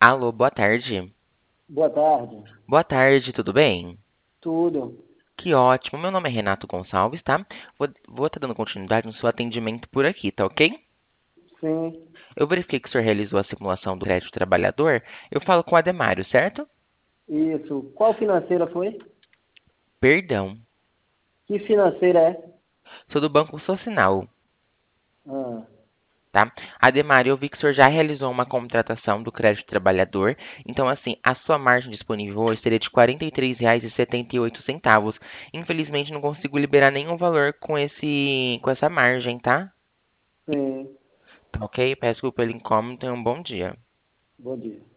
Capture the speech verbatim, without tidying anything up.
Alô, boa tarde. Boa tarde. Boa tarde, tudo bem? Tudo? Que ótimo. Meu nome é Renato Gonçalves, tá? Vou vou estar dando continuidade no seu atendimento por aqui, tá ok? Sim. Eu verifiquei que o senhor realizou a simulação do crédito trabalhador. Eu falo com o Ademário, certo? Isso. Qual financeira foi? Perdão. Que financeira é? Sou do Banco Social, Ah, tá? Ademário, eu vi que o senhor já realizou uma contratação do crédito trabalhador. Então, assim, a sua margem disponível hoje seria de R$ quarenta e três reais e setenta e oito centavos. Infelizmente, não consigo liberar nenhum valor com esse, com essa margem, tá? sim. Tá ok? Peço desculpa pelo incômodo e um bom dia. Bom dia.